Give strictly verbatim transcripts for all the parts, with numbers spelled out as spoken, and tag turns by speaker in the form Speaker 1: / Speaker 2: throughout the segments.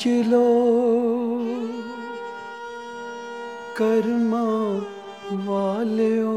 Speaker 1: लो कर्मा वालियो,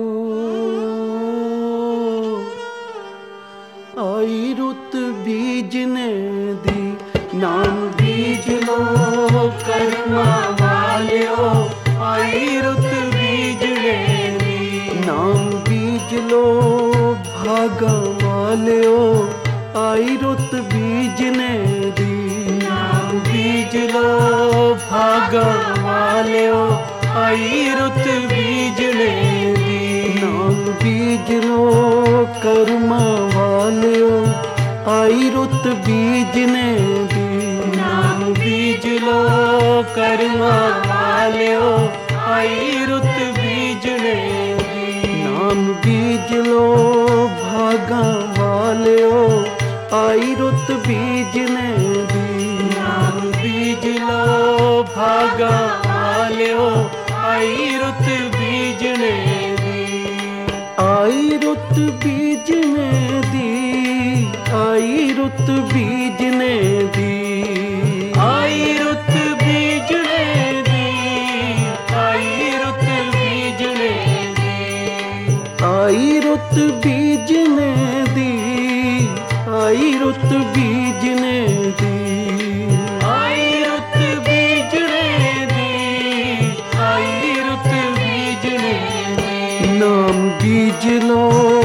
Speaker 1: आई रुत बीजने दी, नाम बीज लो कर्मा वालियो, आई रुत बीजने दी, नाम बीज लो भागा वालियो, आई रुत बीजने दी, नाम बीज लो भागा वालियो, आई रुत बीजने दी, नाम बीज लो कर्मा वालियो, आई रुत बीजने दी, नाम बीज लो कर्मा वालियो, आई रुत बीजने दी, नाम बीज लो भागा वालियो, आई रुत बीजने दी, नाम बीज लो भागा वालियो, आई रुत बीजने दी, आई रुत बीजने दी, आई रुत बीजने दी, आई रुत बीजने दी, आई रुत बीजने दी, आई रुत बीजने दी, आई रुत बीजने दी, आई रुत बीजने दी, आई रुत बीजने दी, नाम बीज लो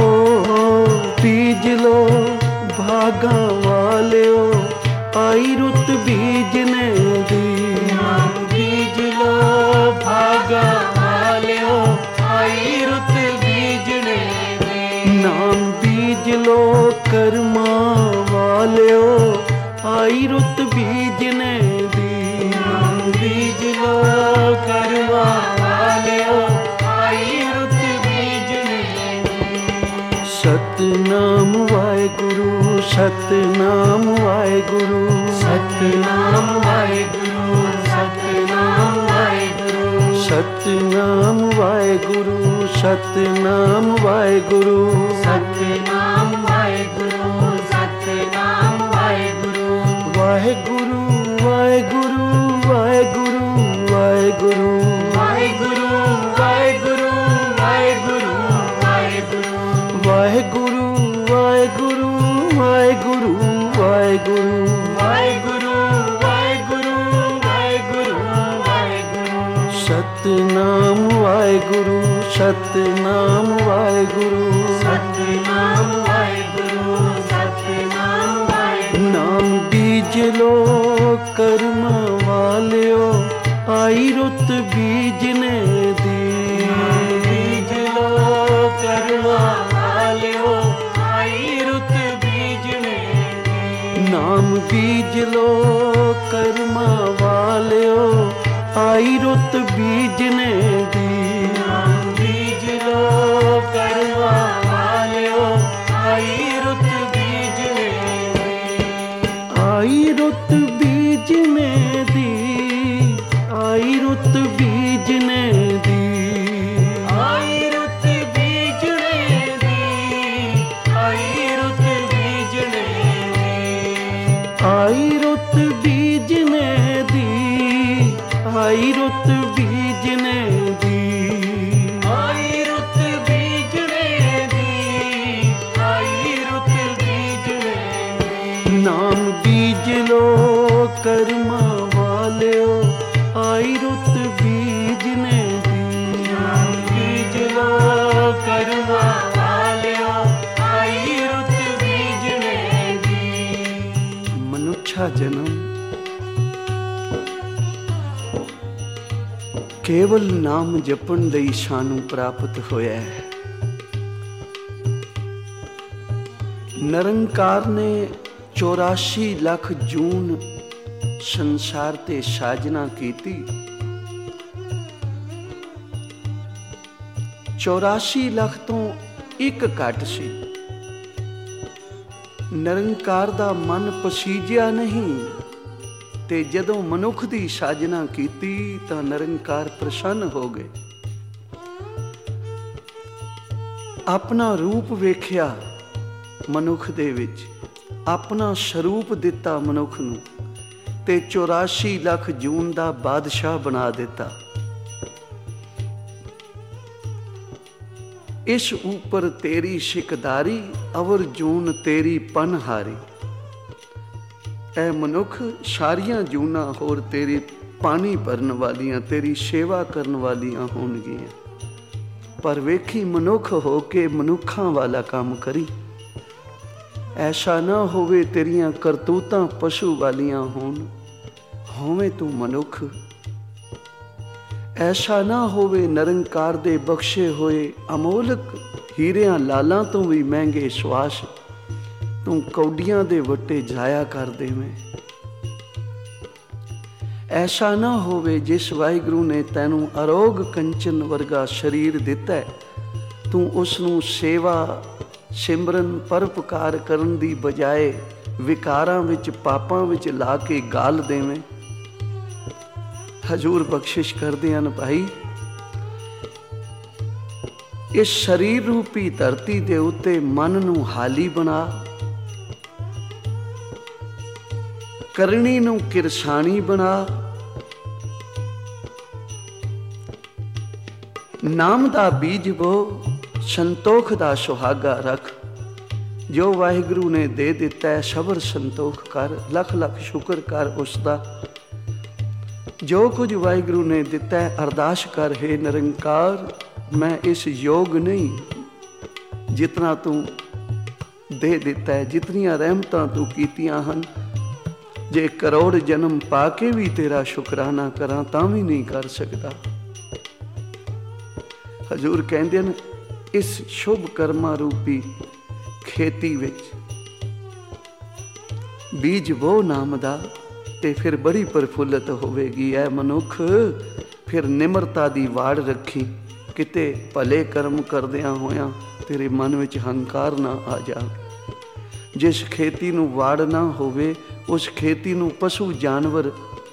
Speaker 1: बीज लो भागा वालियो, आई रुत बीजने दी, नाम बीज लो भागा वालियो, आई रुत बीजने दी, नाम बीज लो कर्मा वालियो, आई रुत बीजने दी, नाम बीज लो कर्मा वालियो, आई रुत बीजने दी, सतनाम वाहेगुरु सतनाम वाहेगुरु, सतनाम वाहेगुरु सतनाम वाहेगुरु, सतनाम वाहेगुरु सतनाम वाहेगुरु, सतनाम वाहेगुरु सतनाम वाहेगुरु, वाहेगुरु वाहेगुरु वाहेगुरु वाहेगुरु, वाहेगुरु वाहेगुरु वाहेगुरु वाहेगुरु, वाहेगुरु वाहेगुरु वाहेगुरु वाहेगुरु, वाहेगुरु वाहेगुरु वाहेगुरु वाहेगुरु, सतनाम वाहेगुरु सतनाम वाहेगुरु, सतनाम वाहेगुरु सतनाम वाहेगुरु, नाम बीज लो कर्मा वालियो, आई रुत बीजने दी, नाम बीज लो कर्मा वालियो, आई रुत बीजने दी, नाम बीज लो कर्मा वालियो, आई रुत बीजने दी, नाम बीज लो कर्मा वालियो, आई रुत बीजने दी, आई रुत बीजने दी, आई रुत बीजने दी, आई रुत बीजने दी, आई रुत बीजने दी, आई रुत बीजने दी, आई रुत बीजने दी, आई रुत बीजने दी, आई रुत बीजने दी, नाम बीज लो कर्मा वालियो, आई रुत बीजने दी, नाम बीज लो कर्मा वालियो, आई रुत बीजने दी। मनुष्या जन्म केवल नाम जपण ਲਈ ਸਾਨੂੰ ਪ੍ਰਾਪਤ ਹੋਇਆ ਹੈ। ਨਿਰੰਕਾਰ ਨੇ ਚੌਰਾਸੀ ਲੱਖ ਜੂਨ ਸੰਸਾਰ ਤੇ ਸਾਜਨਾ ਕੀਤੀ। ਚੌਰਾਸੀ ਲੱਖ ਤੋਂ ਇੱਕ ਘੱਟ ਸੀ। ਨਿਰੰਕਾਰ ਦਾ ਮਨ ਪਸੀਜਿਆ ਨਹੀਂ ਤੇ ਜਦੋਂ ਮਨੁੱਖ ਦੀ ਸਾਜਨਾ ਕੀਤੀ ਤਾਂ ਨਿਰੰਕਾਰ ਪ੍ਰਸੰਨ ਹੋ ਗਏ। ਆਪਣਾ ਰੂਪ ਵੇਖਿਆ ਮਨੁੱਖ ਦੇ ਵਿੱਚ, ਆਪਣਾ ਸਰੂਪ ਦਿੱਤਾ ਮਨੁੱਖ ਨੂੰ ਤੇ ਚੁਰਾਸੀ ਲੱਖ ਜੂਨ ਦਾ ਬਾਦਸ਼ਾਹ ਬਣਾ ਦਿੱਤਾ। ਇਸ ਉਪਰ ਤੇਰੀ ਸ਼ਿਕਦਾਰੀ, ਅਵਰ ਜੂਨ ਤੇਰੀ ਪਨਹਾਰੀ। ਐ ਮਨੁੱਖ ਸਾਰੀਆਂ ਜੂਨਾਂ ਹੋਰ ਤੇਰੀ ਪਾਣੀ ਭਰਨ ਵਾਲੀਆਂ, ਤੇਰੀ ਸੇਵਾ ਕਰਨ ਵਾਲੀਆਂ ਹੋਣਗੀਆਂ, ਪਰ ਵੇਖੀ ਮਨੁੱਖ ਹੋ ਕੇ ਮਨੁੱਖਾਂ ਵਾਲਾ ਕੰਮ ਕਰੀ। ਐਸਾ ਨਾ ਹੋਵੇ ਤੇਰੀਆਂ ਕਰਤੂਤਾਂ ਪਸ਼ੂ ਵਾਲੀਆਂ ਹੋਣ, ਹੋਵੇਂ ਤੂੰ ਮਨੁੱਖ। ਐਸਾ ਨਾ ਹੋਵੇ ਨਿਰੰਕਾਰ ਦੇ ਬਖਸ਼ੇ ਹੋਏ ਅਮੋਲਕ ਹੀਰਿਆਂ ਲਾਲਾਂ ਤੋਂ ਵੀ ਮਹਿੰਗੇ ਸਵਾਸ ਤੂੰ ਕੌਡੀਆਂ ਦੇ ਵੱਟੇ ਜਾਇਆ ਕਰ ਦੇਵੇਂ। ਐਸਾ ਨਾ ਹੋਵੇ ਜਿਸ ਵਾਹਿਗੁਰੂ ਨੇ ਤੈਨੂੰ ਅਰੋਗ ਕੰਚਨ ਵਰਗਾ ਸਰੀਰ ਦਿੱਤਾ, ਤੂੰ ਉਸ ਨੂੰ ਸੇਵਾ ਸਿਮਰਨ ਪਰਉਪਕਾਰ ਕਰਨ ਦੀ ਬਜਾਏ ਵਿਕਾਰਾਂ ਵਿੱਚ ਪਾਪਾਂ ਵਿੱਚ ਲਾ ਕੇ ਗਾਲ ਦੇਵੇਂ। ਹਜ਼ੂਰ ਬਖਸ਼ਿਸ਼ ਕਰਦੇ ਹਨ, ਭਾਈ ਇਸ ਸਰੀਰ ਰੂਪੀ ਧਰਤੀ ਦੇ ਉੱਤੇ ਮਨ ਨੂੰ ਹਾਲੀ ਬਣਾ, ਕਰਨੀ ਨੂੰ ਕਿਰਸਾਣੀ ਬਣਾ, ਨਾਮ ਦਾ ਬੀਜ ਬੋ, ਸੰਤੋਖ ਦਾ ਸੁਹਾਗਾ ਰੱਖ। ਜੋ ਵਾਹਿਗੁਰੂ ਨੇ ਦੇ ਦਿੱਤਾ ਹੈ ਸਬਰ ਸੰਤੋਖ ਕਰ, ਲੱਖ ਲੱਖ ਸ਼ੁਕਰ ਕਰ ਉਸ ਦਾ। ਜੋ ਕੁਝ ਵਾਹਿਗੁਰੂ ਨੇ ਦਿੱਤਾ ਹੈ ਅਰਦਾਸ ਕਰ, ਹੈ ਨਿਰੰਕਾਰ ਮੈਂ ਇਸ ਯੋਗ ਨਹੀਂ ਜਿਤਨਾ ਤੂੰ ਦੇ ਦਿੱਤਾ ਹੈ, ਜਿਤਨੀਆਂ ਰਹਿਮਤਾਂ ਤੂੰ ਕੀਤੀਆਂ ਹਨ। ਜੇ ਕਰੋੜ ਜਨਮ ਪਾ ਕੇ ਵੀ ਤੇਰਾ ਸ਼ੁਕਰਾਨਾ ਕਰਾਂ ਤਾਂ ਵੀ ਨਹੀਂ ਕਰ ਸਕਦਾ। ਹਜ਼ੂਰ ਕਹਿੰਦੇ ਨੇ ਇਸ ਸ਼ੁਭ ਕਰਮਾਂ ਰੂਪੀ ਖੇਤੀ ਵਿੱਚ ਬੀਜ ਬੋ ਨਾਮ ਦਾ, ਤੇ ਫਿਰ ਬੜੀ ਪ੍ਰਫੁੱਲਤ ਹੋਵੇਗੀ। ਐ ਮਨੁੱਖ ਫਿਰ ਨਿਮਰਤਾ ਦੀ ਵਾੜ ਰੱਖੀ, ਕਿਤੇ ਭਲੇ ਕਰਮ ਕਰਦਿਆਂ ਹੋਇਆਂ ਤੇਰੇ ਮਨ ਵਿੱਚ ਹੰਕਾਰ ਨਾ ਆ ਜਾਵੇ। ਜਿਸ ਖੇਤੀ ਨੂੰ ਵਾੜ ਨਾ ਹੋਵੇ ਉਸ ਖੇਤੀ ਨੂੰ ਪਸ਼ੂ ਜਾਨਵਰ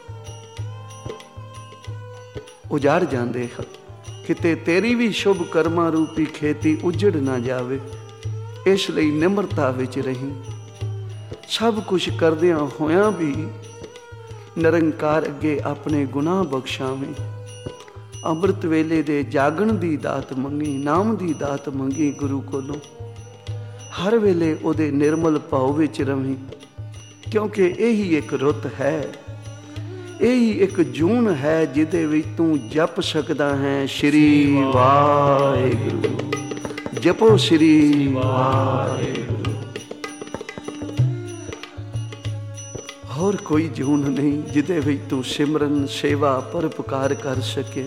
Speaker 1: ਉਜਾੜ ਜਾਂਦੇ ਹਨ। ਕਿਤੇ ਤੇਰੀ ਵੀ ਸ਼ੁਭ ਕਰਮਾਂ ਰੂਪੀ ਖੇਤੀ ਉਜੜ ਨਾ ਜਾਵੇ, ਇਸ ਲਈ ਨਿਮਰਤਾ ਵਿੱਚ ਰਹੀ। ਸਭ ਕੁਛ ਕਰਦਿਆਂ ਹੋਇਆਂ ਵੀ ਨਿਰੰਕਾਰ ਅੱਗੇ ਆਪਣੇ ਗੁਨਾਹ ਬਖਸ਼ਾਵੇਂ। ਅੰਮ੍ਰਿਤ ਵੇਲੇ ਦੇ ਜਾਗਣ ਦੀ ਦਾਤ ਮੰਗੀ, ਨਾਮ ਦੀ ਦਾਤ ਮੰਗੀ ਗੁਰੂ ਕੋਲੋਂ। ਹਰ ਵੇਲੇ ਉਹਦੇ ਨਿਰਮਲ ਭਾਵ ਵਿੱਚ ਰਵੀਂ, ਕਿਉਂਕਿ ਇਹੀ ਇੱਕ ਰੁੱਤ ਹੈ, ਇਹੀ ਇੱਕ ਜੂਨ ਹੈ ਜਿਹਦੇ ਵਿੱਚ ਤੂੰ ਜਪ ਸਕਦਾ ਹੈ ਸ਼੍ਰੀ ਵਾਹਿਗੁਰੂ। ਜਪੋ ਸ਼੍ਰੀ ਵਾਹਿਗੁਰੂ। ਹੋਰ ਕੋਈ ਜੂਨ ਨਹੀਂ ਜਿਹਦੇ ਵਿੱਚ ਤੂੰ ਸਿਮਰਨ ਸੇਵਾ ਪਰਉਪਕਾਰ ਕਰ ਸਕੇ।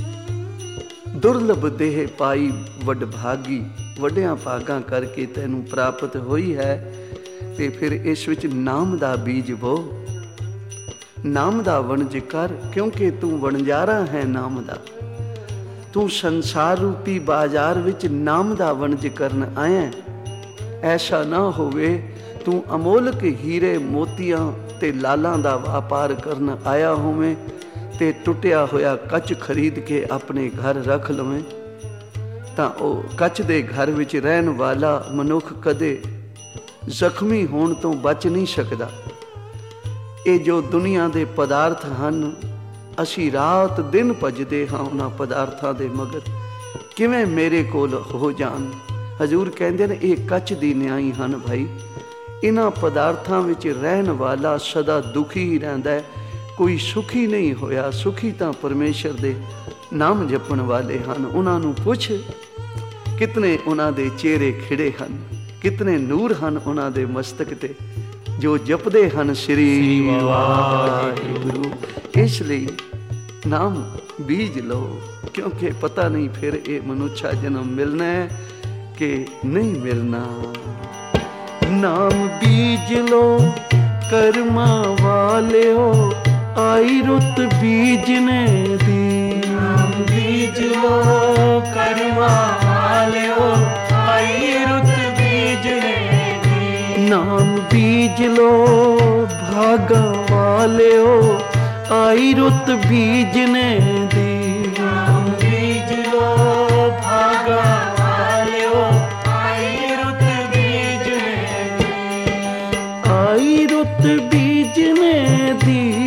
Speaker 1: ਦੁਰਲਭ ਦੇਹ ਪਾਈ ਵਡਭਾਗੀ, ਵੱਡਿਆਂ ਭਾਗਾਂ ਕਰਕੇ ਤੈਨੂੰ ਪ੍ਰਾਪਤ ਹੋਈ ਹੈ। ਤੇ ਫਿਰ ਇਸ ਵਿੱਚ ਨਾਮ ਦਾ ਬੀਜ ਬੋ, ਨਾਮ ਦਾ ਵਣਜ ਕਰ, ਕਿਉਂਕਿ ਤੂੰ ਵਣਜਾਰਾ ਹੈ ਨਾਮ ਦਾ। ਤੂੰ ਸੰਸਾਰ ਰੂਪੀ ਬਾਜ਼ਾਰ ਵਿੱਚ ਨਾਮ ਦਾ ਵਣਜ ਕਰਨ ਆਇਆ। ਐਸਾ ਨਾ ਹੋਵੇ ਤੂੰ ਅਮੋਲਕ ਹੀਰੇ ਮੋਤੀਆਂ ਤੇ ਲਾਲਾਂ ਦਾ ਵਪਾਰ ਕਰਨ ਆਇਆ ਹੋਵੇਂ ਤੇ ਟੁੱਟਿਆ ਹੋਇਆ ਕੱਚ ਖਰੀਦ ਕੇ ਆਪਣੇ ਘਰ ਰੱਖ ਲਵੇਂ, ਤਾਂ ਉਹ ਕੱਚ ਦੇ ਘਰ ਵਿੱਚ ਰਹਿਣ ਵਾਲਾ ਮਨੁੱਖ ਕਦੇ ਜ਼ਖਮੀ ਹੋਣ ਤੋਂ ਬਚ ਨਹੀਂ ਸਕਦਾ। ਇਹ ਜੋ ਦੁਨੀਆ ਦੇ ਪਦਾਰਥ ਹਨ, ਅਸੀਂ ਰਾਤ ਦਿਨ ਭੱਜਦੇ ਹਾਂ ਉਹਨਾਂ ਪਦਾਰਥਾਂ ਦੇ ਮਗਰ, ਕਿਵੇਂ ਮੇਰੇ ਕੋਲ ਹੋ ਜਾਣ। ਹਜ਼ੂਰ ਕਹਿੰਦੇ ਨੇ ਇਹ ਕੱਚ ਦੀ ਨਿਆਈ ਹਨ ਭਾਈ। ਇਹਨਾਂ ਪਦਾਰਥਾਂ ਵਿੱਚ ਰਹਿਣ ਵਾਲਾ ਸਦਾ ਦੁਖੀ ਹੀ ਰਹਿੰਦਾ ਹੈ, ਕੋਈ ਸੁਖੀ ਨਹੀਂ ਹੋਇਆ। ਸੁਖੀ ਤਾਂ ਪਰਮੇਸ਼ਰ ਦੇ ਨਾਮ ਜਪਣ ਵਾਲੇ ਹਨ। ਉਹਨਾਂ ਨੂੰ ਪੁੱਛ ਕਿਤਨੇ ਉਹਨਾਂ ਦੇ ਚਿਹਰੇ ਖਿੜੇ ਹਨ, ਕਿਤਨੇ ਨੂਰ ਹਨ ਉਹਨਾਂ ਦੇ ਮਸਤਕ ਤੇ, ਜੋ ਜਪਦੇ ਹਨ ਸ਼੍ਰੀ ਵਾਹਿਗੁਰੂ। ਇਸ ਲਈ ਨਾਮ ਬੀਜ ਲਓ, ਕਿਉਂਕਿ ਪਤਾ ਨਹੀਂ ਫਿਰ ਇਹ ਮਨੁੱਖਾ ਜਨਮ ਮਿਲਣਾ ਹੈ ਕਿ ਨਹੀਂ ਮਿਲਣਾ। ਨਾਮ ਬੀਜ ਲੋ ਕਰਮਾਂ ਵਾਲਿਓ, ਆਈ ਰੁੱਤ ਬੀਜਨੇ ਦੀ। ਨਾਮ ਬੀਜ ਲੋ ਕਰਮਾਂ ਵਾਲਿਓ, ਆਈ ਰੁੱਤ ਬੀਜਨੇ ਦੀ। ਨਾਮ ਬੀਜ ਲੋ ਭਾਗਾਂ ਵਾਲਿਓ, ਆਈ ਰੁੱਤ ਬੀਜਨੇ ਦੀ। ਨਾਮ ਬੀਜ ਲੋ ਭਾਗਾਂ ਵਾਲਿਓ, ਆਈ ਰੁੱਤ ਬੀਜਨੇ ਦੀ। ਆਈ ਰੁੱਤ ਬੀਜਨੇ ਦੀ।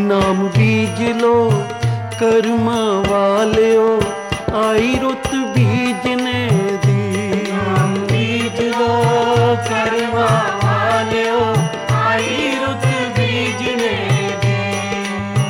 Speaker 1: ਨਾਮ ਬੀਜ ਲੋ ਕਰਮਾਂ ਵਾਲਿਓ, ਆਈ ਰੁੱਤ ਬੀਜਨੇ ਦੀ।
Speaker 2: ਨਾਮ ਬੀਜ ਲੋ ਕਰਮਾਂ ਵਾਲਿਓ, ਆਈ ਰੁੱਤ ਬੀਜਨੇ ਦੀ।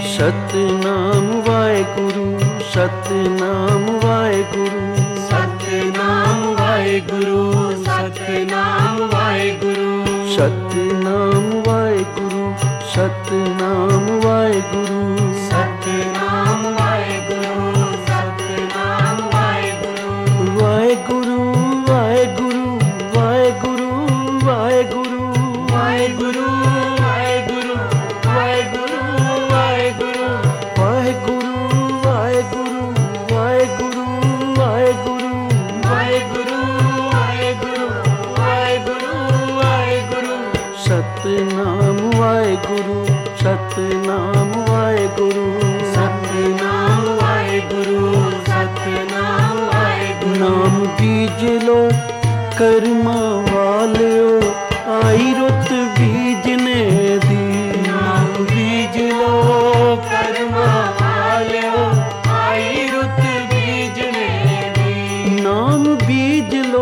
Speaker 1: ਸਤਿਨਾਮ ਵਾਹਿਗੁਰੂ, ਸਤਿਨਾਮ ਵਾਹਿਗੁਰੂ,
Speaker 2: ਸਤਿਨਾਮ ਵਾਹਿਗੁਰੂ, ਸਤਿਨਾਮ ਵਾਹਿਗੁਰੂ,
Speaker 1: ਸਤਿਨਾਮ ਵਾਹਿਗੁਰੂ, ਸਤਿਨਾਮ ਵਾਹਿਗੁਰੂ,
Speaker 2: ਸਤਿਨਾਮ ਵਾਹਿਗੁਰੂ, ਸਤਿਨਾਮ ਵਾਹਿਗੁਰੂ।
Speaker 1: ਵਾਹਿਗੁਰੂ ਵਾਹਿਗੁਰੂ ਵਾਹਿਗੁਰੂ ਵਾਹਿਗੁਰੂ
Speaker 2: ਵਾਹਿਗੁਰੂ ਵਾਹਿਗੁਰੂ ਵਾਹਿਗੁਰੂ ਵਾਹਿਗੁਰੂ।
Speaker 1: ਵਾਹਿਗੁਰੂ ਵਾਹਿਗੁਰੂ ਵਾਹਿਗੁਰੂ ਵਾਹਿਗੁਰੂ
Speaker 2: ਵਾਹਿਗੁਰੂ ਵਾਹਿਗੁਰੂ ਵਾਹਿਗੁਰੂ ਵਾਹਿਗੁਰੂ।
Speaker 1: ਸਤਿਨਾਮ ਵਾਹਿਗੁਰੂ, ਸਤਿਨਾਮ ਵਾਹਿਗੁਰੂ,
Speaker 2: ਸਤਿਨਾਮ ਵਾਹਿਗੁਰੂ, ਸਤਿਨਾਮ ਵਾਹਿਗੁਰੂ।
Speaker 1: ਨਾਮ ਬੀਜ ਲੋ ਕਰਮਾਂ ਵਾਲਿਓ, ਆਈ ਰੁੱਤ ਬੀਜਨੇ ਦੀ।
Speaker 2: ਨਾਮ ਬੀਜ ਲੋ ਕਰਮਾਂ ਵਾਲਿਓ, ਆਈ ਰੁੱਤ ਬੀਜਣੇ ਦੀ।
Speaker 1: ਨਾਮ ਬੀਜ ਲੋ,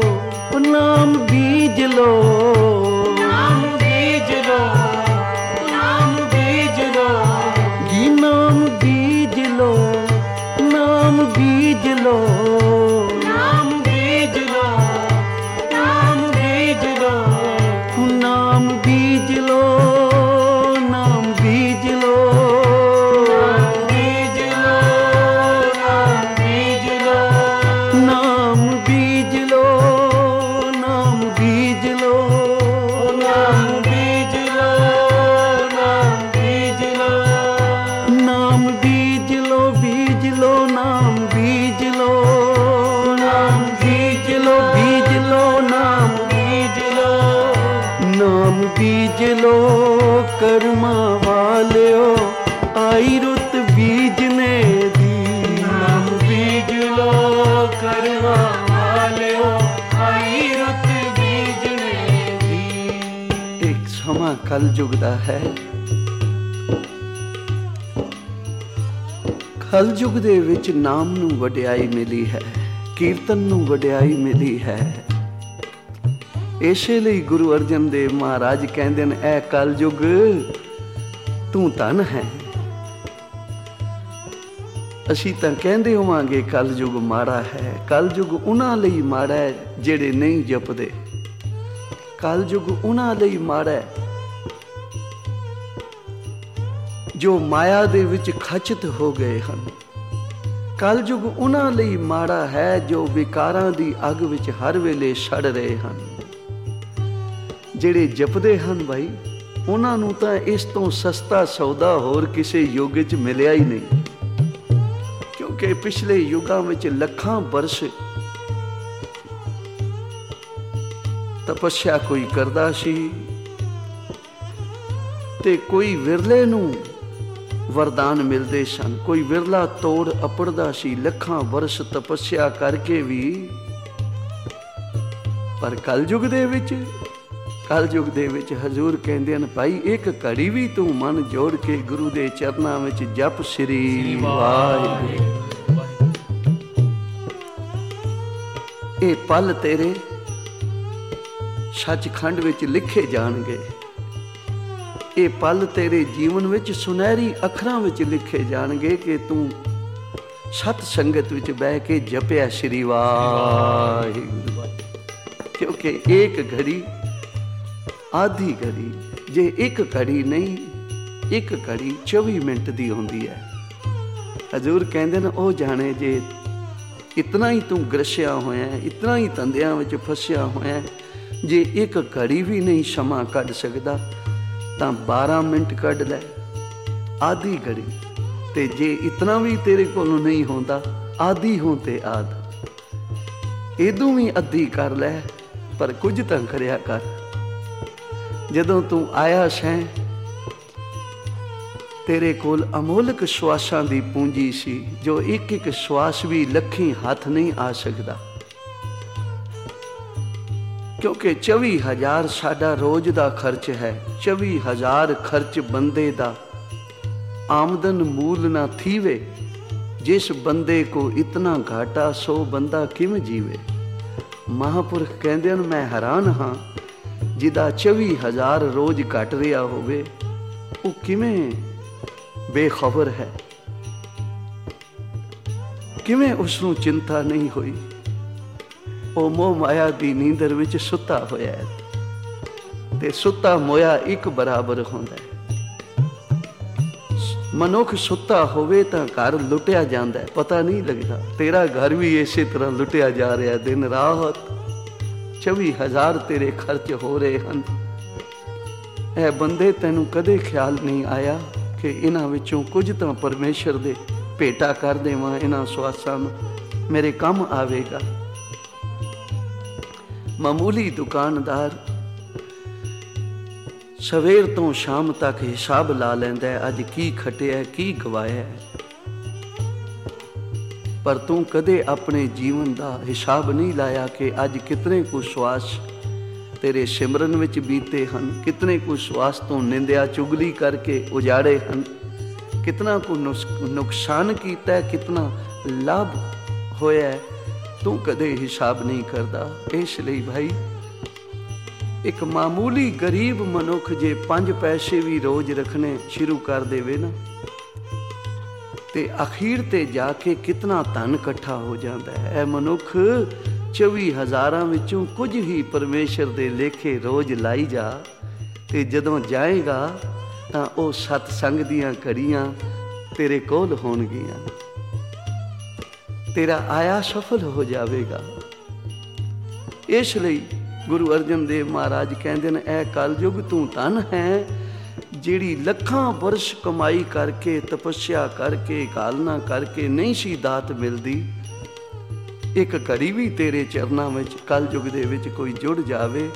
Speaker 1: ਨਾਮ ਬੀਜ ਲੋ,
Speaker 2: ਨਾਮ ਬੀਜ ਲੋ, ਨਾਮ ਬੀਜ ਲੋ,
Speaker 1: ਜੀ ਨਾਮ ਬੀਜ ਲੋ, ਨਾਮ ਬੀਜ ਲੋ,
Speaker 2: ਨਾਮ ਬੀਜ ਲੋ, ਨਾਮ ਬੀਜ ਲੋ,
Speaker 1: ਨਾਮ ਬੀਜ ਲੋ, ਨਾਮ ਬੀਜ ਲੋ,
Speaker 2: ਨਾਮ ਬੀਜ ਲੋ, ਨਾਮ ਬੀਜ ਲੋ,
Speaker 1: ਨਾਮ ਬੀਜ ਲੋ, ਨਾਮ ਬੀਜ ਲੋ,
Speaker 2: ਨਾਮ ਬੀਜ ਲੋ, ਨਾਮ ਬੀਜ ਲੋ,
Speaker 1: ਨਾਮ ਬੀਜ ਲੋ, ਬੀਜ ਲੋ, ਨਾਮ ਬੀਜ ਲੋ, ਨਾਮ ਬੀਜ ਲੋ, ਬੀਜ ਲੋ, ਨਾਮ
Speaker 2: ਬੀਜ ਲੋ,
Speaker 1: ਨਾਮ ਬੀਜ ਲੋ ਕਰਮਾਂ ਵਾਲਿਓ, ਆਈ ਰੁੱਤ ਬੀਜਨੇ ਦੀ।
Speaker 2: ਨਾਮ ਬੀਜ ਲੋ ਕਰਮਾਂ ਵਾਲਿਓ, ਆਈ ਰੁੱਤ ਬੀਜਣੇ ਦੀ।
Speaker 1: ਇੱਕ ਸਮਾਂ ਕਲਯੁਗ ਦਾ ਹੈ। ਕਲਯੁਗ ਦੇ ਵਿੱਚ ਨਾਮ ਨੂੰ ਵਡਿਆਈ ਮਿਲੀ ਹੈ, ਕੀਰਤਨ ਨੂੰ ਵਡਿਆਈ ਮਿਲੀ ਹੈ। ਇਸੇ ਲਈ ਗੁਰੂ ਅਰਜਨ ਦੇਵ ਮਹਾਰਾਜ ਕਹਿੰਦੇ ਨੇ, ਐ ਕਲਯੁਗ ਤੂੰ ਧਨ ਹੈ। ਅਸੀਂ ਤਾਂ ਕਹਿੰਦੇ ਹੋਵਾਂਗੇ ਕਲਯੁਗ ਮਾੜਾ ਹੈ। ਕਲਯੁਗ ਉਹਨਾਂ ਲਈ ਮਾੜਾ ਹੈ ਜਿਹੜੇ ਨਹੀਂ ਜਪਦੇ। ਕਲਯੁਗ ਉਹਨਾਂ ਲਈ ਮਾੜਾ ਹੈ ਜੋ ਮਾਇਆ ਦੇ ਵਿੱਚ ਖਚਿਤ ਹੋ ਗਏ ਹਨ। ਕਲਯੁਗ ਉਹਨਾਂ ਲਈ ਮਾੜਾ ਹੈ ਜੋ ਵਿਕਾਰਾਂ ਦੀ ਅੱਗ ਵਿੱਚ ਹਰ ਵੇਲੇ ਸੜ ਰਹੇ ਹਨ। ਜਿਹੜੇ ਜਪਦੇ ਹਨ ਭਾਈ, ਉਹਨਾਂ ਨੂੰ ਤਾਂ ਇਸ ਤੋਂ ਸਸਤਾ ਸੌਦਾ ਹੋਰ ਕਿਸੇ ਯੁੱਗ 'ਚ ਮਿਲਿਆ ਹੀ ਨਹੀਂ। ਕਿਉਂਕਿ ਪਿਛਲੇ ਯੁੱਗਾਂ ਵਿੱਚ ਲੱਖਾਂ ਬਰਸ ਤਪੱਸਿਆ ਕੋਈ ਕਰਦਾ ਸੀ ਤੇ ਕੋਈ ਵਿਰਲੇ ਨੂੰ ਵਰਦਾਨ ਮਿਲਦੇ ਸਨ, ਕੋਈ ਵਿਰਲਾ ਤੋੜ ਅਪੜਦਾ ਸੀ ਲੱਖਾਂ ਵਰਸ ਤਪੱਸਿਆ ਕਰਕੇ ਵੀ। ਪਰ ਕਲਯੁਗ ਦੇ ਵਿੱਚ ਕਲਯੁਗ ਦੇ ਵਿੱਚ ਹਜ਼ੂਰ ਕਹਿੰਦੇ ਹਨ, ਭਾਈ ਇੱਕ ਘੜੀ ਵੀ ਤੂੰ ਮਨ ਜੋੜ ਕੇ ਗੁਰੂ ਦੇ ਚਰਨਾਂ ਵਿੱਚ ਜਪ ਸ੍ਰੀ ਵਾਹਿਗੁਰੂ। ਇਹ ਪਲ ਤੇਰੇ ਸੱਚਖੰਡ ਵਿੱਚ ਲਿਖੇ ਜਾਣਗੇ। ਇਹ ਪਲ ਤੇਰੇ ਜੀਵਨ ਵਿੱਚ ਸੁਨਹਿਰੀ ਅੱਖਰਾਂ ਵਿੱਚ ਲਿਖੇ ਜਾਣਗੇ ਕਿ ਤੂੰ ਸਤ ਸੰਗਤ ਵਿੱਚ ਬਹਿ ਕੇ ਜਪਿਆ ਸ੍ਰੀ ਵਾਹਿਗੁਰੂ। ਕਿਉਂਕਿ ਇੱਕ ਘੜੀ ਆਧੀ ਘੜੀ, ਜੇ ਇੱਕ ਘੜੀ ਨਹੀਂ, ਇੱਕ ਘੜੀ ਚੌਵੀ ਮਿੰਟ ਦੀ ਹੁੰਦੀ ਹੈ। ਹਜ਼ੂਰ ਕਹਿੰਦੇ ਨੇ, ਉਹ ਜਾਣੇ ਜੇ ਇਤਨਾ ਹੀ ਤੂੰ ਗ੍ਰਸਿਆ ਹੋਇਆ, ਇਤਨਾ ਹੀ ਧੰਦਿਆਂ ਵਿੱਚ ਫਸਿਆ ਹੋਇਆ, ਜੇ ਇੱਕ ਘੜੀ ਵੀ ਨਹੀਂ ਸਮਾਂ ਕੱਢ ਸਕਦਾ ਤਾਂ ਬਾਰਾਂ ਮਿੰਟ ਕੱਢ ਲੈ, ਆਧੀ ਘੜੀ। ਤੇ ਜੇ ਇਤਨਾ ਵੀ ਤੇਰੇ ਕੋਲੋਂ ਨਹੀਂ ਹੁੰਦਾ, ਆਧੀ ਹੋ ਤੇ ਆਧ, ਇਹਦੋਂ ਵੀ ਅੱਧੀ ਕਰ ਲੈ, ਪਰ ਕੁਝ ਤਾਂ ਕਰਿਆ ਕਰ। ਜਦੋਂ ਤੂੰ ਆਇਆ ਸੈਂ, ਤੇਰੇ ਕੋਲ ਅਮੋਲਕ ਸਵਾਸਾਂ ਦੀ ਪੂੰਜੀ ਸੀ, ਜੋ ਇੱਕ ਇੱਕ ਸਵਾਸ ਵੀ ਲੱਖੀਂ ਹੱਥ ਨਹੀਂ ਆ ਸਕਦਾ। ਕਿਉਂਕਿ ਚੌਵੀ ਹਜ਼ਾਰ ਸਾਡਾ ਰੋਜ਼ ਦਾ ਖਰਚ ਹੈ। ਚੌਵੀ ਹਜ਼ਾਰ ਖਰਚ ਬੰਦੇ ਦਾ आमदन मूल ना थीवे, जिस बंदे को इतना घाटा सो बंदा किम जीवे। महापुरख कहते हैं मैं हैरान हाँ जिदा चौबी हज़ार रोज घट रहा होवे, वो किवें बेखबर है, किवें उसनूं चिंता नहीं हुई। वो मोह माया दी नींदर विच सुता होया है ते सुता मोया एक बराबर होंदा है। मनुख सुता होवे तां घर लुटिया जांदा है, पता नहीं लगता। तेरा घर भी इसे तरह लुटिया जा रहा, दिन रात चौबी हज़ार तेरे खर्च हो रहे हैं। ऐ बंदे तैनूं कदे ख्याल नहीं आया कि इन्हां विचों कुछ तां परमेश्वर दे भेटा कर देवां, इन्हां स्वासां नूं मेरे काम आवेगा। मामूली दुकानदार सवेर तो शाम तक हिसाब ला लैंदा है, अज की खटिया की गवाया है। पर तू कदे अपने जीवन का हिसाब नहीं लाया कि अज कितने को श्वास तेरे सिमरन विच बीते हैं, कितने को श्वास तो निंदिया चुगली करके उजाड़े हैं, कितना को नुकसान किया, कितना लाभ होया है, तू कदे हिसाब नहीं करता। इसलिए भाई एक मामूली गरीब मनुख जे पंज पैसे भी रोज रखने शुरू कर देवे ना, ते अखीर ते जाके कितना धन इकट्ठा हो जाता है। ए मनुख चौबी हज़ारां विचों कुछ ही परमेश्वर दे लेखे रोज लाई जा, ते जदों जाएगा तां ओ सतसंग दियां घड़ियां तेरे कोल होणगियां, तेरा आया सफल हो जाएगा। इसलिए गुरु अर्जन देव महाराज कहते हैं ऐ कलयुग तू धन है जिहड़ी लखां वर्ष कमाई करके तपस्या करके गालना करके नहीं सी दात मिलती। एक घड़ी भी तेरे चरनां विच कलयुग दे विच कोई जुड़ जावे,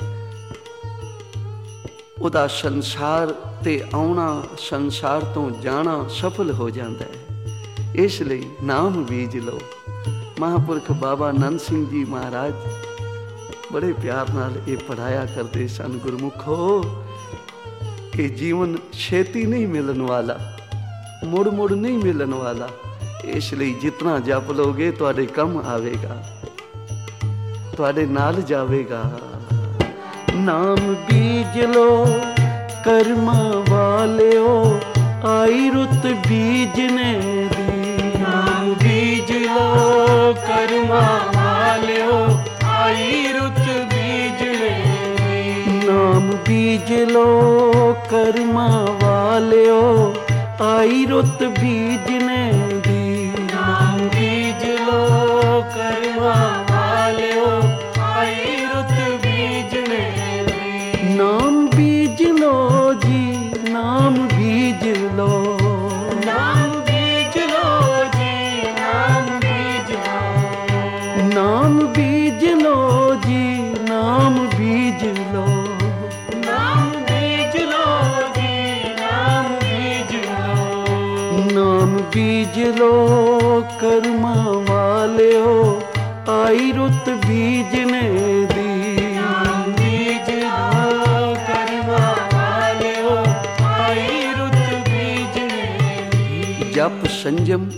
Speaker 1: उहदा संसार ते आउणा संसार तो जाना सफल हो जाता है। इसलिए नाम बीज लो। महापुरख बाबा नंद सिंह जी महाराज बड़े प्यार नाल ये पढ़ाया करते सन, गुरमुखो कि जीवन छेती नहीं मिलन वाला, मुड़ मुड़ नहीं मिलन वाला। इसलिए जितना जप लोगे तुहाडे कम आवेगा, तुहाडे नाल जावेगा। नाम बीज लो कर्मा वालिओ, आई रुत बीजने दी।
Speaker 2: नाम बीज लो कर्मा वालिओ, आई रुत बीजने दी।
Speaker 1: नाम बीज लो कर्मा वालिओ, आई रुत बीजने दी।
Speaker 2: नाम बीज लो कर्मा वालिओ, आई रुत बीजने दी।
Speaker 1: नाम बीज लो जी, नाम बीज लो।
Speaker 2: नाम बीज लो जी, नाम बीज लो।
Speaker 1: नाम बीज लो जी, नाम बीज लो।
Speaker 2: नाम बीज लो जी, नाम बीज लो।
Speaker 1: नाम बीज लो कर्मा वालिओ, आई रुत बीजने दी।
Speaker 2: नाम बीज लो कर्मा वालिओ, आई रुत बीजने दी।
Speaker 1: जप संयम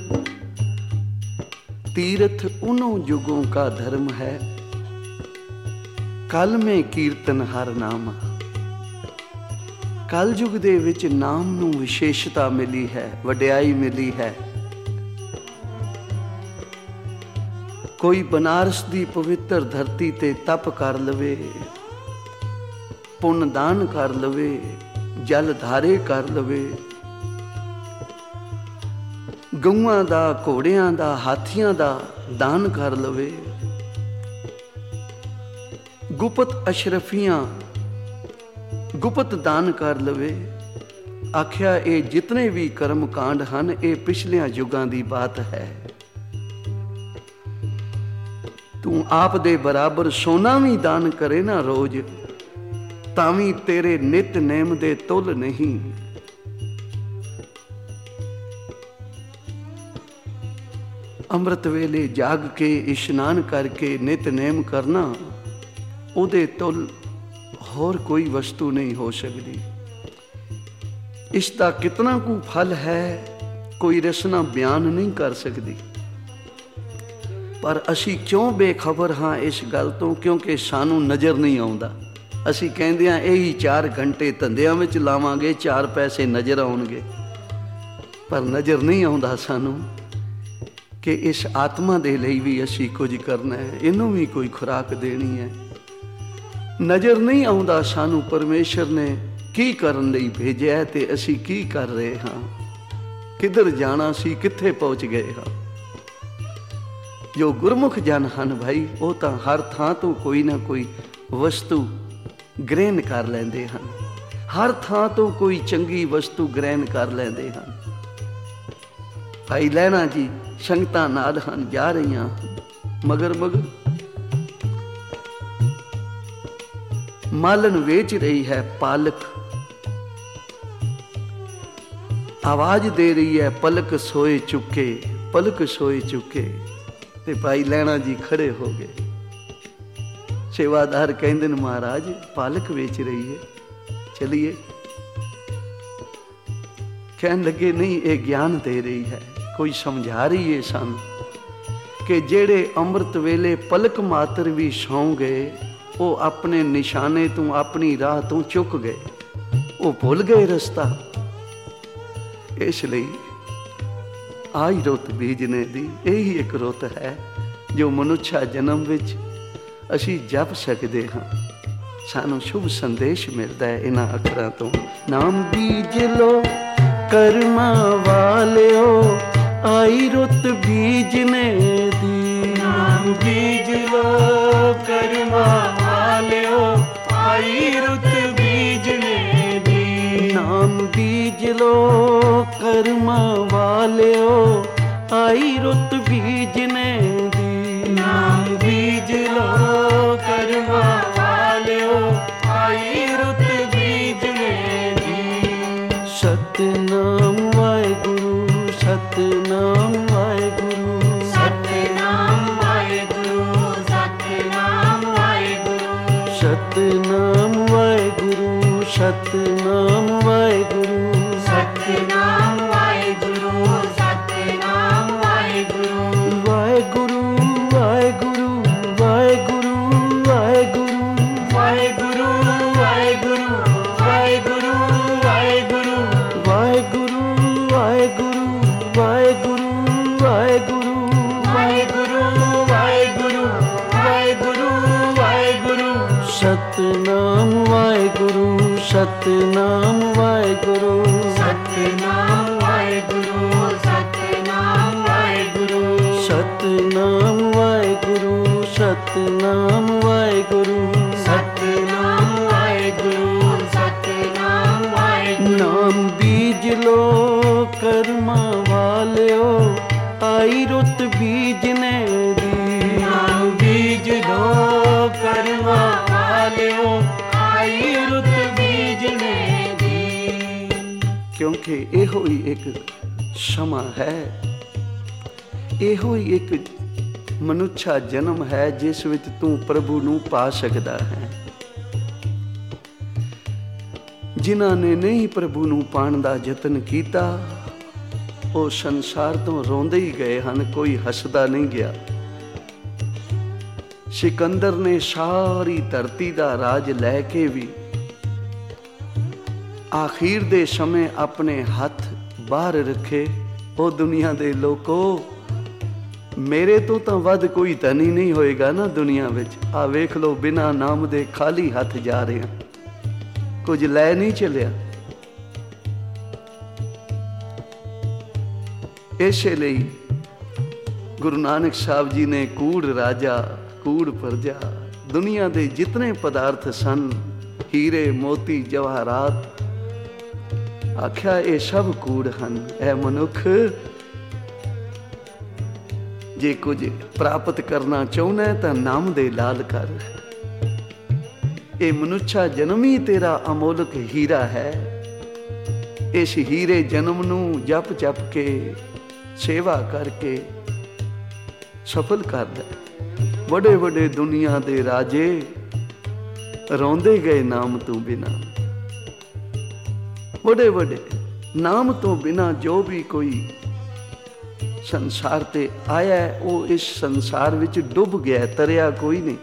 Speaker 1: तीर्थ उन्हों युगों का धर्म है, कल में कीर्तन हर नाम। कल युग दे विच नाम नूं विशेषता मिली है, वडियाई मिली है। कोई बनारस दी पवित्र धरती ते तप कर लवे, पुण्य दान कर लवे, जल धारे कर लवे, गऊआं दा, घोड़ियां दा, हाथियां दा दान कर लवे, गुप्त अशरफियां गुप्त दान कर लवे। आख्या ये जितने भी कर्म कांड हैं ये पिछलियां युगां दी बात है। तू आप दे बराबर सोना भी दान करे ना रोज, तावी तेरे नित नेम दे तुल नहीं। अमृत वेले जाग के इशनान करके नित नेम करना, उदे तुल होर कोई वस्तु नहीं हो सकती। इसका कितना कु फल है कोई रसना बयान नहीं कर सकती। पर असी क्यों बेखबर हाँ इस गल तो, क्योंकि सानू नज़र नहीं आउंदा। असी कहंदे हां यही चार घंटे धंधियां विच लावांगे, चार पैसे नज़र आउणगे, पर नज़र नहीं आउंदा सानू कि इस आत्मा दे लई भी असी कुछ करना है, इनू भी कोई खुराक देनी है। नज़र नहीं आउंदा सानू परमेश्वर ने की करन लई भेजिया है ते असी की कर रहे हाँ, किधर जाना सी, कित्थे पहुँच गए हाँ। जो गुरमुख जन हन भाई, वो तो हर थां तो कोई ना कोई वस्तु ग्रहण कर लेंदे हन, हर थां तो कोई चंगी वस्तु ग्रहण कर लेंदे हन। भाई लैना जी संगतां नाल हन, जा रही मगर मगर मालन वेच रही है पालक, आवाज दे रही है पलक सोए चुके, पलक सोए चुके। ते भाई लैना जी खड़े हो गए। सेवादार कहते हैं महाराज पालक बेच रही है, चलिए। कहने लगे नहीं, ये ज्ञान दे रही है, कोई समझा रही है सन कि जेड़े अमृत वेले पलक मात्र भी सौ गए, वो अपने निशाने तू अपनी राह तू चुक गए, वो भुल गए रस्ता। इसलिए आई रुत बीजने दी, यही एक रुत है जो मनुष्य जन्म विच असी जप सकते हाँ। सानू शुभ संदेश मिलता है इन्हां अखरां तो। नाम बीज लो कर्मा वालियो, आई रुत बीजने दी।
Speaker 2: नाम बीज लो कर्मा वालियो, आई रुत बीजने दी।
Speaker 1: नाम बीज लो कर्मा वालियो, आई रुत बीजने दी।
Speaker 2: नाम बीज लो कर्मा वालियो, आई रुत बीजने दी।
Speaker 1: सतनाम वाहेगुरु, सतनाम वाहेगुरु,
Speaker 2: सतनाम वाहेगुरु, सतनाम वाहेगुरु।
Speaker 1: सतनाम वाहेगुरु, सतनाम वाहेगुरु,
Speaker 2: सतनाम वाहेगुरु, सतनाम वाहेगुरु।
Speaker 1: वाहेगुरु वाहेगुरु वाहेगुरु वाहेगुरु
Speaker 2: वाहेगुरु वाहेगुरु वाहेगुरु वाहेगुरु।
Speaker 1: वाहेगुरु वाहेगुरु वाहेगुरु वाहेगुरु
Speaker 2: वाहेगुरु वाहेगुरु वाहेगुरु वाहेगुरु।
Speaker 1: सतनाम वाहेगुरु, सतनाम वाहेगुरु,
Speaker 2: सतनाम वाहेगुरु, सतनाम वाहेगुरु।
Speaker 1: सतनाम वाहेगुरु, सतनाम वाहेगुरु,
Speaker 2: सतनाम वाहेगुरु, सतनाम वाहेगुरु।
Speaker 1: नाम बीज लो कर्मा वालियो, आई रुत बीजने दी।
Speaker 2: नाम बीज लो कर्मा वालियो, आई रुत बीजने दी।
Speaker 1: क्योंकि एहो ही एक समा है, एहो ही एक मनुष्य जन्म है जिस विच तू प्रभु नू पा सकदा है। जिन्हां ने नहीं प्रभु नू पाण दा यतन कीता, ਉਹ ਸੰਸਾਰ ਤੋਂ ਰੋਂਦੇ ਹੀ ਗਏ ਹਨ, ਕੋਈ ਹੱਸਦਾ ਨਹੀਂ ਗਿਆ। ਸਿਕੰਦਰ ਨੇ ਸਾਰੀ ਧਰਤੀ ਦਾ ਰਾਜ ਲੈ ਕੇ ਵੀ ਆਖੀਰ ਦੇ ਸਮੇਂ ਆਪਣੇ ਹੱਥ ਬਾਹਰ ਰੱਖੇ। ਉਹ ਦੁਨੀਆ ਦੇ ਲੋਕੋ, ਮੇਰੇ ਤੋਂ ਤਾਂ ਵੱਧ ਕੋਈ ਧਨੀ ਨਹੀਂ ਹੋਏਗਾ ਨਾ ਦੁਨੀਆ ਵਿੱਚ। ਆ ਵੇਖ ਲਓ, ਬਿਨਾਂ ਨਾਮ ਦੇ ਖਾਲੀ ਹੱਥ ਜਾ ਰਹੇ ਹਾਂ, ਕੁਝ ਲੈ ਨਹੀਂ ਚੱਲਿਆ। ਇਸੇ ਲਈ ਗੁਰੂ ਨਾਨਕ ਸਾਹਿਬ ਜੀ ਨੇ ਕੂੜ ਰਾਜਾ, ਕੂੜ ਪ੍ਰਜਾ, ਦੁਨੀਆ ਦੇ ਜਿਤਨੇ ਪਦਾਰਥ ਸਨ, ਹੀਰੇ ਮੋਤੀ ਜਵਾਹਰਾਤ, ਆਖਿਆ ਇਹ ਸਭ ਕੂੜ ਹਨ। ਇਹ ਮਨੁੱਖ ਜੇ ਕੁਝ ਪ੍ਰਾਪਤ ਕਰਨਾ ਚਾਹੁੰਦਾ ਹੈ ਤਾਂ ਨਾਮ ਦੇ ਲਾਲ ਕਰ। ਇਹ ਮਨੁੱਖਾ ਜਨਮ ਹੀ ਤੇਰਾ ਅਮੋਲਕ ਹੀਰਾ ਹੈ। ਇਸ ਹੀਰੇ ਜਨਮ ਨੂੰ ਜਪ ਜਪ ਕੇ, ਸੇਵਾ ਕਰਕੇ ਸਫਲ ਕਰ ਲੈ। ਵੱਡੇ ਵੱਡੇ ਦੁਨੀਆ ਦੇ ਰਾਜੇ ਰੋਂਦੇ ਗਏ ਨਾਮ ਤੋਂ ਬਿਨਾ। ਵੱਡੇ ਵੱਡੇ ਨਾਮ ਤੋਂ ਬਿਨਾ ਜੋ ਵੀ ਕੋਈ ਸੰਸਾਰ ਤੇ ਆਇਆ ਉਹ ਇਸ ਸੰਸਾਰ ਵਿੱਚ ਡੁੱਬ ਗਿਆ, ਤਰਿਆ ਕੋਈ ਨਹੀਂ।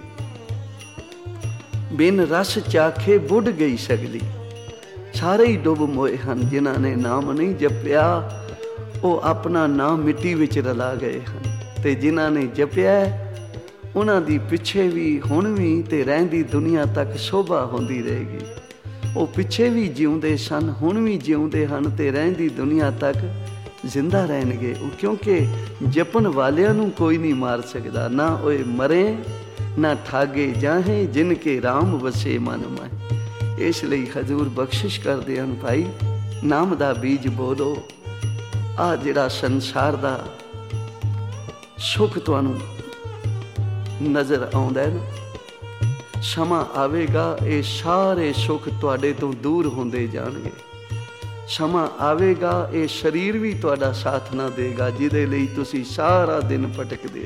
Speaker 1: ਬਿਨ ਰਸ ਚਾਖੇ ਬੁੱਢ ਗਈ ਸਗਲੀ। ਸਾਰੇ ਹੀ ਡੁੱਬ ਮੋਏ ਹਨ। ਜਿਨ੍ਹਾਂ ਨੇ ਨਾਮ ਨਹੀਂ ਜਪਿਆ ਉਹ ਆਪਣਾ ਨਾਮ ਮਿੱਟੀ ਵਿੱਚ ਰਲਾ ਗਏ ਹਨ, ਤੇ ਜਿਨ੍ਹਾਂ ਨੇ ਜਪਿਆ ਉਹਨਾਂ ਦੀ ਪਿੱਛੇ ਵੀ ਹੁਣ ਵੀ ਤੇ ਰਹਿੰਦੀ ਦੁਨੀਆ ਤੱਕ ਸ਼ੋਭਾ ਹੁੰਦੀ ਰਹੇਗੀ। ਉਹ ਪਿੱਛੇ ਵੀ ਜਿਉਂਦੇ ਸਨ, ਹੁਣ ਵੀ ਜਿਉਂਦੇ ਹਨ ਤੇ ਰਹਿੰਦੀ ਦੁਨੀਆ ਤੱਕ ਜ਼ਿੰਦਾ ਰਹਿਣਗੇ। ਉਹ ਕਿਉਂਕਿ ਜਪਣ ਵਾਲਿਆਂ ਨੂੰ ਕੋਈ ਨਹੀਂ ਮਾਰ ਸਕਦਾ। ਨਾ ਉਹ ਮਰੇ ਨਾ ਠਾਗੇ ਜਾਹੇ, ਜਿਨ ਕੇ ਰਾਮ ਵਸੇ ਮਨ ਮਾਹੇ। ਇਸ ਲਈ ਹਜ਼ੂਰ ਬਖਸ਼ਿਸ਼ ਕਰਦੇ ਹਨ, ਭਾਈ ਨਾਮ ਦਾ ਬੀਜ ਬੋਲੋ। ਆ ਜਿਹੜਾ ਸੰਸਾਰ ਦਾ ਸੁੱਖ ਤੁਹਾਨੂੰ ਨਜ਼ਰ ਆਉਂਦਾ ਹੈ ਨਾ, ਸਮਾਂ ਆਵੇਗਾ ਇਹ ਸਾਰੇ ਸੁੱਖ ਤੁਹਾਡੇ ਤੋਂ ਦੂਰ ਹੁੰਦੇ ਜਾਣਗੇ। ਸਮਾਂ ਆਵੇਗਾ ਇਹ ਸਰੀਰ ਵੀ ਤੁਹਾਡਾ ਸਾਥ ਨਾ ਦੇਗਾ, ਜਿਹਦੇ ਲਈ ਤੁਸੀਂ ਸਾਰਾ ਦਿਨ ਭਟਕਦੇ।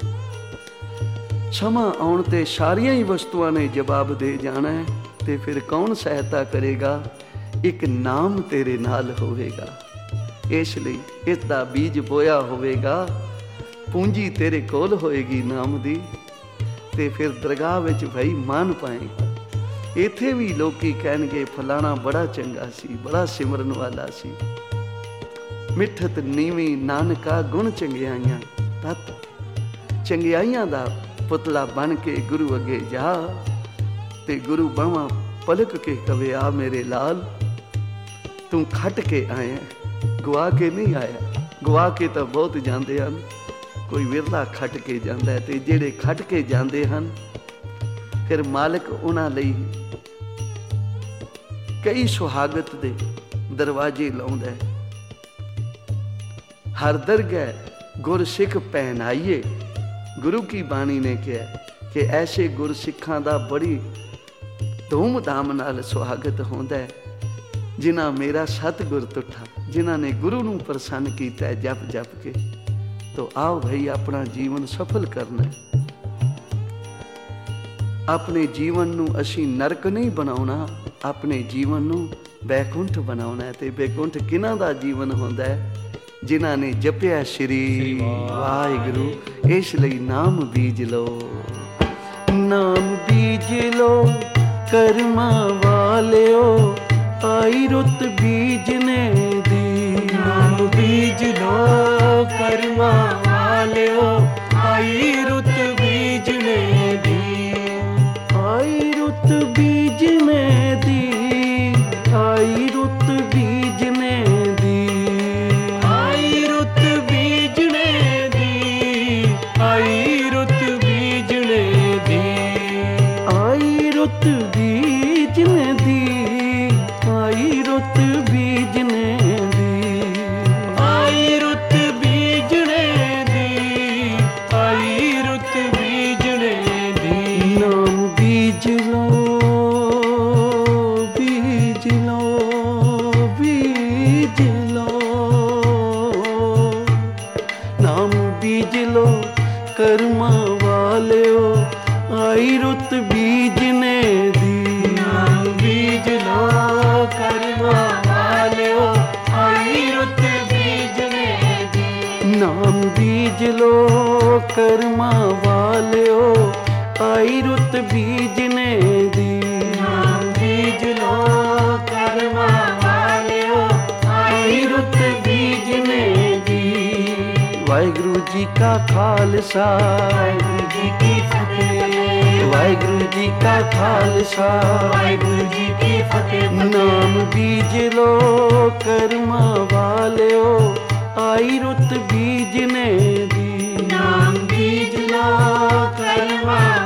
Speaker 1: ਸਮਾਂ ਆਉਣ ਤੇ ਸਾਰੀਆਂ ਹੀ ਵਸਤੂਆਂ ਨੇ ਜਵਾਬ ਦੇ ਜਾਣਾ ਹੈ, ਤੇ ਫਿਰ ਕੌਣ ਸਹਾਇਤਾ ਕਰੇਗਾ? ਇੱਕ ਨਾਮ ਤੇਰੇ ਨਾਲ ਹੋਵੇਗਾ। ਇਸ ਲਈ ਇਸ ਦਾ ਬੀਜ ਬੋਇਆ ਹੋਵੇਗਾ, ਪੂੰਜੀ ਤੇਰੇ ਕੋਲ ਹੋਏਗੀ ਨਾਮ ਦੀ, ਤੇ ਫਿਰ ਦਰਗਾਹ ਵਿੱਚ ਭਾਈ ਮਾਨ ਪਾਏਗਾ। ਇੱਥੇ ਵੀ ਲੋਕੀ ਕਹਿਣਗੇ ਫਲਾਣਾ ਬੜਾ ਚੰਗਾ ਸੀ, ਬੜਾ ਸਿਮਰਨ ਵਾਲਾ ਸੀ। ਮਿੱਠਤ ਨੀਵੀਂ ਨਾਨਕਾ ਗੁਣ ਚੰਗਿਆਈਆਂ, ਤਤ ਚੰਗਿਆਈਆਂ ਦਾ ਪੁਤਲਾ ਬਣ ਕੇ ਗੁਰੂ ਅੱਗੇ ਜਾ, ਤੇ ਗੁਰੂ ਬਾਹਾਂ ਪਲਕ ਕੇ ਕਵੇ ਆ ਮੇਰੇ ਲਾਲ ਤੂੰ ਖੱਟ ਕੇ ਆਇਆ, ਗਵਾ ਕੇ ਨਹੀਂ ਆਇਆ। ਗਵਾ ਕੇ ਤਾਂ ਬਹੁਤ ਜਾਂਦੇ ਹਨ, ਕੋਈ ਵਿਰਲਾ ਖੱਟ ਕੇ ਜਾਂਦਾ ਹੈ। ਤੇ ਜਿਹੜੇ ਖੱਟ ਕੇ ਜਾਂਦੇ ਹਨ ਫਿਰ ਮਾਲਕ ਉਹਨਾਂ ਲਈ ਕਈ ਸੁਹਾਗਤ ਦੇ ਦਰਵਾਜ਼ੇ ਲਾਉਂਦਾ ਹੈ। ਹਰ ਦਰਗਹਿ ਗੁਰ ਸਿੱਖ ਪਹਿਨਾਈਏ। ਗੁਰੂ ਕੀ ਬਾਣੀ ਨੇ ਕਿਹਾ ਕਿ ਐਸੇ ਗੁਰ ਸਿੱਖਾਂ ਦਾ ਬੜੀ ਧੂਮ ਧਾਮ ਨਾਲ ਸੁਹਾਗਤ ਹੁੰਦਾ ਹੈ, ਜਿਨ੍ਹਾਂ ਮੇਰਾ ਸਤਿਗੁਰ ਤੁਠਾ, ਜਿਨ੍ਹਾਂ ਨੇ ਗੁਰੂ ਨੂੰ ਪ੍ਰਸੰਨ ਕੀਤਾ ਜਪ ਜਪ ਕੇ। ਤੋ ਆਓ ਭਾਈ ਆਪਣਾ ਜੀਵਨ ਸਫਲ ਕਰਨਾ ਹੈ। ਆਪਣੇ ਜੀਵਨ ਨੂੰ ਅਸੀਂ ਨਰਕ ਨਹੀਂ ਬਣਾਉਣਾ, ਆਪਣੇ ਜੀਵਨ ਨੂੰ ਬੈਕੁੰਠ ਬਣਾਉਣਾ ਹੈ। ਤੇ ਬੈਕੁੰਠ ਕਿਹਨਾਂ ਦਾ ਜੀਵਨ ਹੁੰਦਾ ਹੈ? ਜਿਨ੍ਹਾਂ ਨੇ ਜਪਿਆ ਸ਼੍ਰੀ ਵਾਹਿਗੁਰੂ। ਇਸ ਲਈ ਨਾਮ ਬੀਜ ਲਓ, ਨਾਮ ਬੀਜ ਲਓ ਕਰਮਾਂ ਵਾਲਿਓ, ਆਈ ਰੁੱਤ ਬੀਜਨੇ ਦੀ।
Speaker 2: ਨਾਮ ਬੀਜ ਲੋ ਕਰਮਾਂ ਵਾਲਿਓ, ਆਈ ਰੁੱਤ ਬੀਜਨੇ ਦੀ।
Speaker 1: ਆਈ ਰੁੱਤ ਬੀਜਨੇ ਦੀ, ਆਈ ਰੁੱਤ ਬੀਜਨੇ ਦੀ।
Speaker 2: ਆਈ ਰੁੱਤ ਬੀਜਨੇ ਦੀ, ਆਈ ਰੁੱਤ ਬੀਜਨੇ ਦੀ।
Speaker 1: ਆਈ ਰੁੱਤ ਬੀਜਨੇ ਦੀ, ਆਈ ਰੁੱਤ ਬੀਜਨੇ ਦੀ।
Speaker 2: ਆਈ ਰੁੱਤ ਬੀਜਣੇ ਦੀ, ਆਈ ਰੁੱਤ ਬੀਜਣੇ ਦੀ।
Speaker 1: ਨਾਮ ਬੀਜ ਲਓ, ਬੀਜ ਲਓ, ਬੀਜ ਲਓ। ਨਾਮ ਬੀਜ ਲਓ ਕਰਮਾਂ ਵਾਲਿਓ, ਆਈ ਰੁੱਤ ਬੀਜਨੇ ਦੀ।
Speaker 2: ਨਾਮ ਬੀਜ ਲੋ ਕਰਮਾਂ ਵਾਲਿਓ, ਆਈ ਰੁੱਤ ਬੀਜਣੇ ਦੀ।
Speaker 1: ਨਾਮ ਬੀਜ ਲਓ ਕਰਮਾਂ ਵਾਲਿਓ, ਆਈ ਰੁੱਤ ਬੀਜਨੇ ਦੀ।
Speaker 2: ਨਾਮ ਬੀਜ ਲੋ ਕਰਮਾਂ ਵਾਲਿਓ, ਆਈ ਰੁੱਤ ਬੀਜਣੇ ਦੀ।
Speaker 1: ਵਾਹਿਗੁਰੂ ਜੀ ਕਾ ਖਾਲਸਾ,
Speaker 2: ਵਾਹਿਗੁਰੂ ਜੀ ਕੀ ਫਤਿਹ।
Speaker 1: ਵਾਹਿਗੁਰੂ ਜੀ ਕਾ ਖਾਲਸਾ,
Speaker 2: ਵਾਹਿਗੁਰੂ ਜੀ ਕੀ ਫਤਿਹ।
Speaker 1: ਨਾਮ ਬੀਜ ਲਓ ਕਰਮਾਂ ਵਾਲਿਓ, ਆਈ ਰੁੱਤ ਬੀਜਨੇ ਦੀ।
Speaker 2: ਨਾਮ ਬੀਜ ਲੋ ਕਰਮਾਂ